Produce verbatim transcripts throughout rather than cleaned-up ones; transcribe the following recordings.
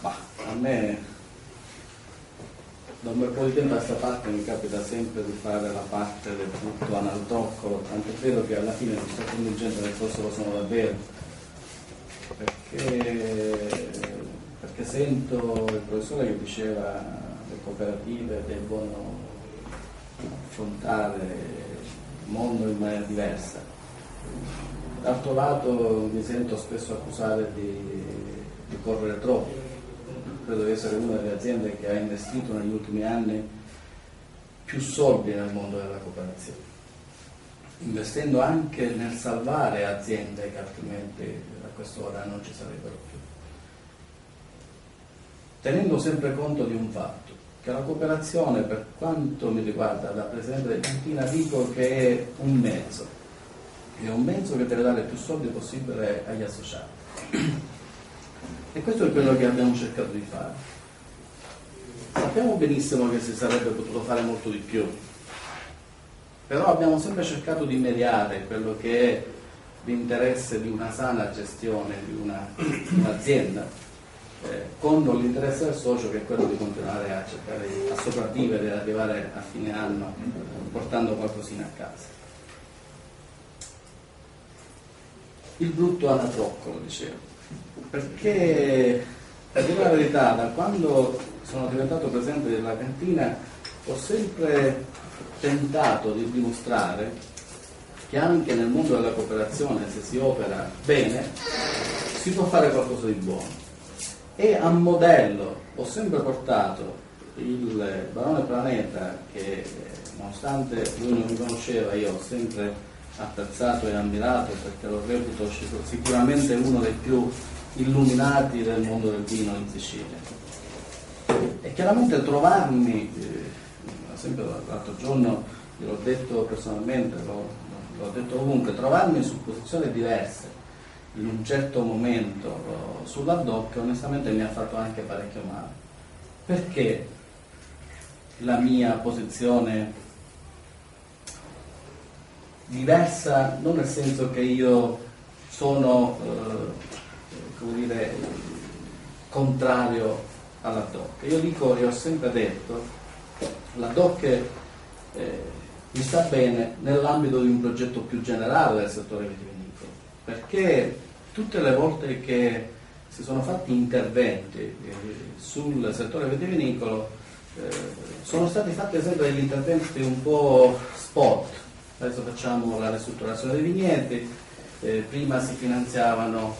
Ma a me da un bel po' di tempo a questa parte mi capita sempre di fare la parte del brutto anatroccolo, tanto è vero che alla fine mi sto convincendo che forse lo sono davvero, perché, perché sento il professore che diceva le cooperative devono affrontare il mondo in maniera diversa. D'altro lato mi sento spesso accusare di, di correre troppo. Credo di essere una delle aziende che ha investito negli ultimi anni più soldi nel mondo della cooperazione, investendo anche nel salvare aziende che altrimenti a quest'ora non ci sarebbero più. Tenendo sempre conto di un fatto, che la cooperazione, per quanto mi riguarda da Presidente di Cantina, dico che è un mezzo, è un mezzo che deve dare più soldi possibile agli associati. E questo è quello che abbiamo cercato di fare. Sappiamo benissimo che si sarebbe potuto fare molto di più, però abbiamo sempre cercato di mediare quello che è l'interesse di una sana gestione di, una, di un'azienda eh, con l'interesse del socio, che è quello di continuare a cercare di, a sopravvivere e ad arrivare a fine anno portando qualcosina a casa. Il brutto anatroccolo, dicevo, perché per dire la verità, da quando sono diventato presidente della cantina ho sempre tentato di dimostrare che anche nel mondo della cooperazione, se si opera bene, si può fare qualcosa di buono. E a modello ho sempre portato il barone Planeta, che nonostante lui non mi conosceva, io ho sempre apprezzato e ammirato, perché lo reputo sicuramente uno dei più illuminati del mondo del vino in Sicilia. E chiaramente trovarmi, eh, sempre l'altro giorno gliel'ho detto personalmente, l'ho, l'ho detto ovunque, trovarmi su posizioni diverse in un certo momento sulla D O C onestamente mi ha fatto anche parecchio male, perché la mia posizione diversa non nel senso che io sono eh, come dire contrario alla D O C. Io dico e ho sempre detto la D O C eh, mi sta bene nell'ambito di un progetto più generale del settore vitivinicolo, perché tutte le volte che si sono fatti interventi eh, sul settore vitivinicolo eh, sono stati fatti sempre degli interventi un po' spot. Adesso facciamo la ristrutturazione dei vigneti, eh, prima si finanziavano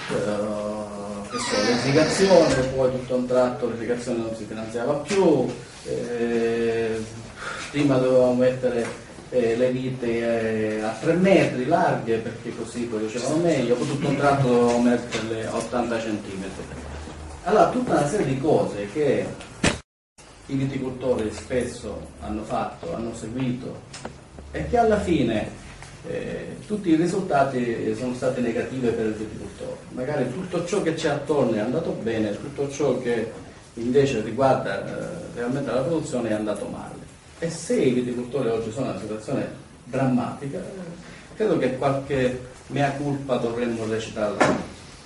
eh, che so, l'irrigazione, poi tutto a un tratto l'irrigazione non si finanziava più, eh, prima dovevamo mettere eh, le vite eh, a tre metri larghe perché così producevano meglio, poi tutto a un tratto dovevamo metterle a ottanta centimetri. Allora tutta una serie di cose che i viticoltori spesso hanno fatto, hanno seguito, e che alla fine eh, tutti i risultati sono stati negativi per il viticoltore. Magari tutto ciò che c'è attorno è andato bene, tutto ciò che invece riguarda eh, realmente la produzione è andato male. E se i viticoltori oggi sono in una situazione drammatica, eh, credo che qualche mea culpa dovremmo recitarla.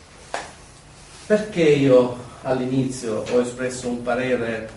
Perché io all'inizio ho espresso un parere,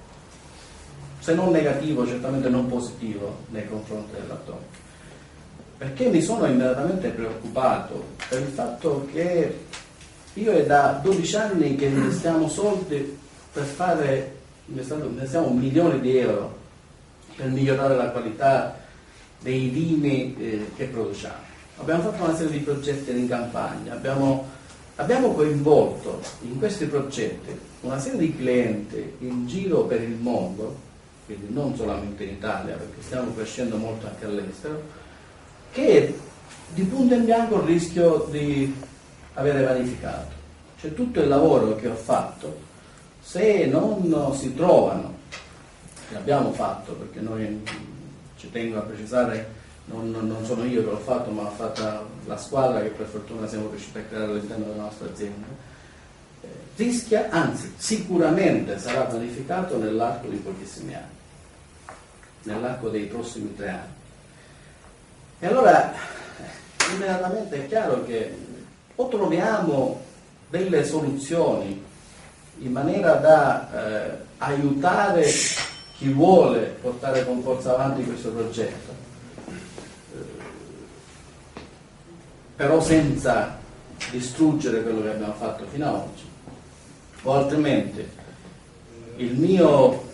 se non negativo, certamente non positivo nei confronti della D O C? Perché mi sono immediatamente preoccupato per il fatto che io è da dodici anni che investiamo soldi per fare, investiamo milioni di euro per migliorare la qualità dei vini eh, che produciamo. Abbiamo fatto una serie di progetti in campagna, abbiamo, abbiamo coinvolto in questi progetti una serie di clienti in giro per il mondo, quindi non solamente in Italia, perché stiamo crescendo molto anche all'estero, che di punto in bianco il rischio di avere vanificato. Cioè tutto il lavoro che ho fatto, se non si trovano, che abbiamo fatto, perché noi, ci tengo a precisare, non, non sono io che l'ho fatto, ma l'ha fatta la squadra che per fortuna siamo riusciti a creare all'interno della nostra azienda, eh, rischia, anzi sicuramente sarà vanificato nell'arco di pochissimi anni, nell'arco dei prossimi tre anni. E allora immediatamente è chiaro che o troviamo delle soluzioni in maniera da eh, aiutare chi vuole portare con forza avanti questo progetto, eh, però senza distruggere quello che abbiamo fatto fino ad oggi, o altrimenti il mio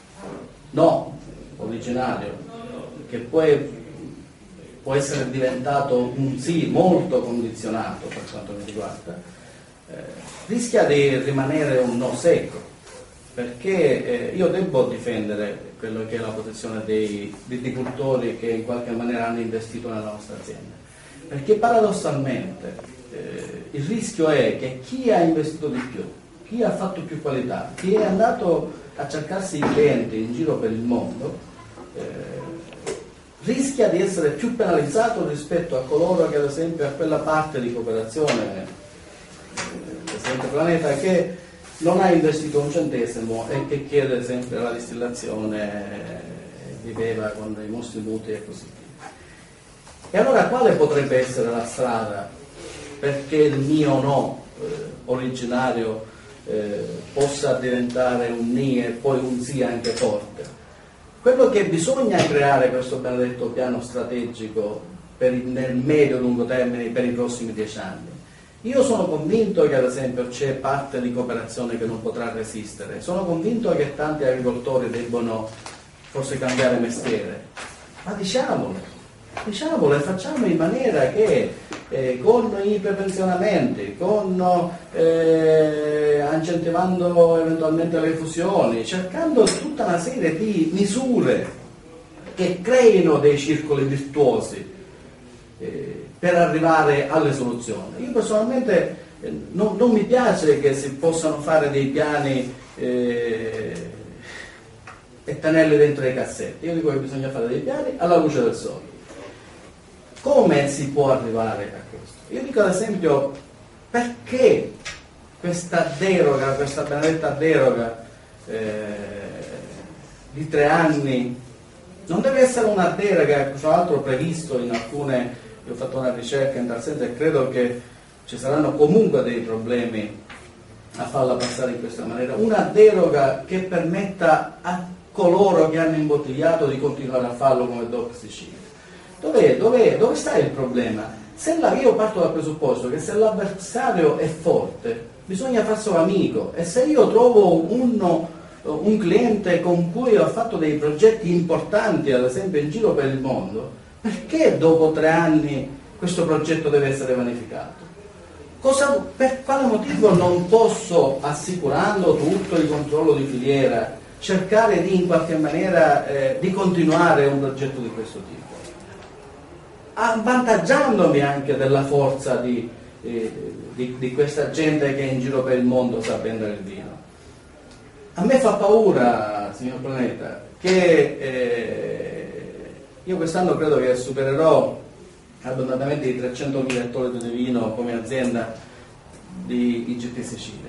no originario, che poi può essere diventato un sì molto condizionato per quanto mi riguarda, eh, rischia di rimanere un no secco, perché eh, io devo difendere quello che è la posizione dei viticoltori che in qualche maniera hanno investito nella nostra azienda, perché paradossalmente eh, il rischio è che chi ha investito di più, chi ha fatto più qualità, chi è andato a cercarsi i clienti in giro per il mondo, eh, rischia di essere più penalizzato rispetto a coloro che ad esempio a quella parte di cooperazione, eh, esempio Planeta, che non ha investito un centesimo e che chiede sempre la distillazione, eh, viveva con i mostri mutui e così via. E allora quale potrebbe essere la strada perché il mio no eh, originario eh, possa diventare un ni e poi un sì anche forte? Quello che bisogna creare questo benedetto piano strategico per il, nel medio-lungo termine per i prossimi dieci anni. Io sono convinto che ad esempio c'è parte di cooperazione che non potrà resistere, sono convinto che tanti agricoltori debbono forse cambiare mestiere, ma diciamolo, diciamolo e facciamo in maniera che eh, con i prepensionamenti, con eh, incentivando eventualmente le fusioni, cercando tutta una serie di misure che creino dei circoli virtuosi eh, per arrivare alle soluzioni. Io personalmente eh, non, non mi piace che si possano fare dei piani eh, e tenerli dentro i cassetti. Io dico che bisogna fare dei piani alla luce del sole. Come si può arrivare a questo? Io dico ad esempio, perché questa deroga, questa benedetta deroga eh, di tre anni non deve essere una deroga, tra l'altro previsto in alcune, io ho fatto una ricerca in tal senso e credo che ci saranno comunque dei problemi a farla passare in questa maniera, una deroga che permetta a coloro che hanno imbottigliato di continuare a farlo come D O C Sicilia. Dov'è, dov'è, dove sta il problema? Se la, io parto dal presupposto che se l'avversario è forte bisogna farselo amico, e se io trovo uno, un cliente con cui ho fatto dei progetti importanti, ad esempio in giro per il mondo, perché dopo tre anni questo progetto deve essere vanificato? Cosa, per quale motivo non posso, assicurando tutto il controllo di filiera, cercare di in qualche maniera eh, di continuare un progetto di questo tipo, avvantaggiandomi anche della forza di, eh, di, di questa gente che in giro per il mondo sa vendere il vino? A me fa paura, signor Planeta, che eh, io quest'anno credo che supererò abbondantemente i trecentomila ettolitri di vino come azienda di I G T Sicilia.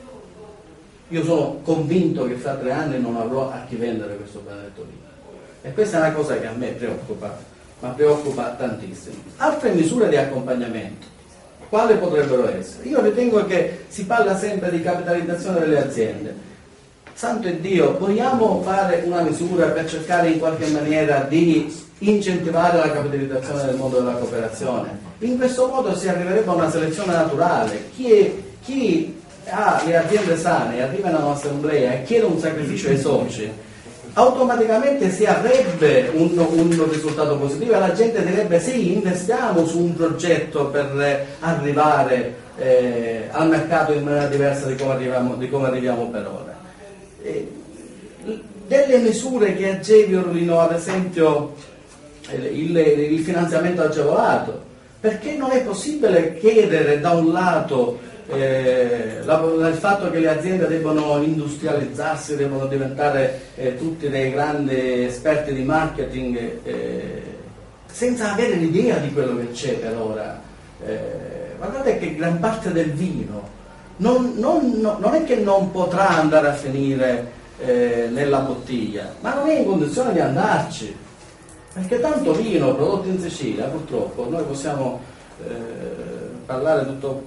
Io sono convinto che fra tre anni non avrò a chi vendere questo benedetto vino, e questa è una cosa che a me preoccupa, ma preoccupa tantissimo. Altre misure di accompagnamento, quali potrebbero essere? Io ritengo che si parla sempre di capitalizzazione delle aziende. Santo Dio, vogliamo fare una misura per cercare in qualche maniera di incentivare la capitalizzazione del mondo della cooperazione? In questo modo si arriverebbe a una selezione naturale. Chi, è, chi ha le aziende sane, arriva in un'assemblea e chiede un sacrificio ai soci, automaticamente si avrebbe un, un risultato positivo e la gente direbbe sì, investiamo su un progetto per arrivare eh, al mercato in maniera diversa di come arriviamo, di come arriviamo per ora. Eh, delle misure che agevolino ad esempio il, il finanziamento agevolato, perché non è possibile chiedere da un lato Eh, la, il fatto che le aziende debbano industrializzarsi, devono diventare eh, tutti dei grandi esperti di marketing eh, senza avere l'idea di quello che c'è per ora. Eh, guardate che gran parte del vino non, non, no, non è che non potrà andare a finire eh, nella bottiglia, ma non è in condizione di andarci, perché tanto vino prodotto in Sicilia, purtroppo noi possiamo eh, parlare tutto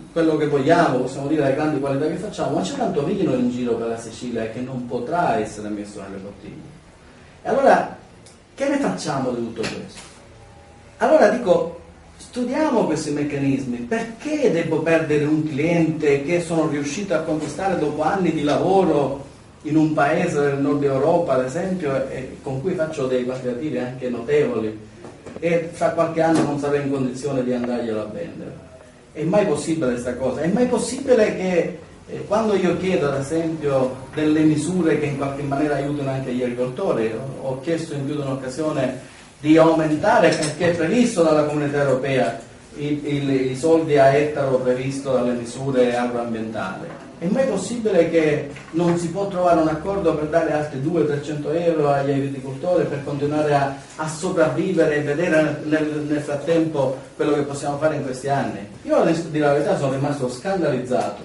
quello che vogliamo, possiamo dire le grandi qualità che facciamo, ma c'è tanto vino in giro per la Sicilia che non potrà essere messo nelle bottiglie. E allora, che ne facciamo di tutto questo? Allora dico, studiamo questi meccanismi. Perché devo perdere un cliente che sono riuscito a conquistare dopo anni di lavoro in un paese del nord Europa, ad esempio, e con cui faccio dei quantitativi anche notevoli, e fra qualche anno non sarò in condizione di andarglielo a vendere? È mai possibile questa cosa? È mai possibile che eh, quando io chiedo ad esempio delle misure che in qualche maniera aiutino anche gli agricoltori, ho, ho chiesto in più di un'occasione di aumentare, perché è previsto dalla Comunità Europea i, i, i soldi a ettaro previsto dalle misure agroambientali, è mai possibile che non si può trovare un accordo per dare altri duecento trecento euro agli agricoltori per continuare a, a sopravvivere e vedere nel, nel frattempo quello che possiamo fare in questi anni? Io a dire la verità sono rimasto scandalizzato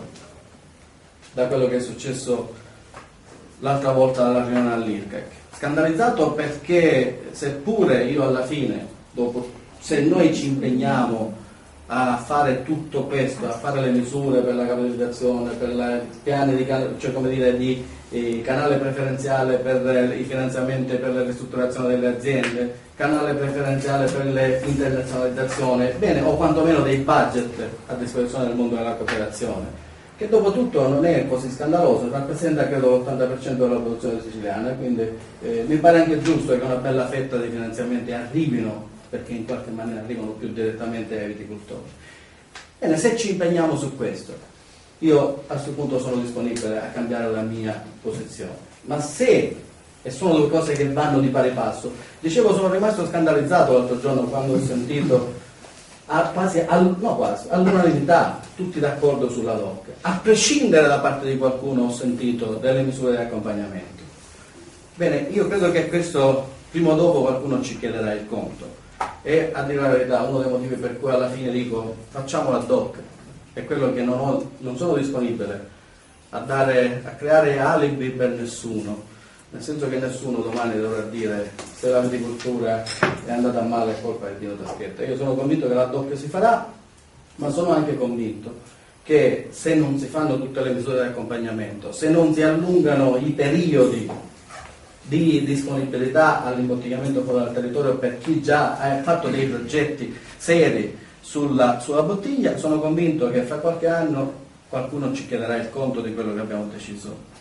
da quello che è successo l'altra volta alla riunione all'I R C A C. Scandalizzato perché, seppure io alla fine, dopo, se noi ci impegniamo a fare tutto questo, a fare le misure per la capitalizzazione, per i piani di, cioè come dire, di eh, canale preferenziale per i finanziamenti per la ristrutturazione delle aziende, canale preferenziale per l'internazionalizzazione, bene, o quantomeno dei budget a disposizione del mondo della cooperazione, che dopo tutto non è così scandaloso, rappresenta credo l'ottanta per cento della produzione siciliana, quindi eh, mi pare anche giusto che una bella fetta di finanziamenti arrivino, perché in qualche maniera arrivano più direttamente ai viticoltori. Bene, se ci impegniamo su questo, io a questo punto sono disponibile a cambiare la mia posizione, ma se, e sono due cose che vanno di pari passo, dicevo, sono rimasto scandalizzato l'altro giorno quando ho sentito a quasi, al, no quasi, all'unanimità, tutti d'accordo sulla D O C, a prescindere da parte di qualcuno ho sentito delle misure di accompagnamento. Bene, io credo che questo prima o dopo qualcuno ci chiederà il conto, e a dire la verità uno dei motivi per cui alla fine dico facciamo la D O C è quello che non, ho, non sono disponibile a, dare, a creare alibi per nessuno, nel senso che nessuno domani dovrà dire se la viticoltura è andata a male è colpa di Dino Taschetta. Io sono convinto che la D O C si farà, ma sono anche convinto che se non si fanno tutte le misure di accompagnamento, se non si allungano i periodi di disponibilità all'imbottigliamento fuori dal territorio per chi già ha fatto dei progetti seri sulla, sulla bottiglia, sono convinto che fra qualche anno qualcuno ci chiederà il conto di quello che abbiamo deciso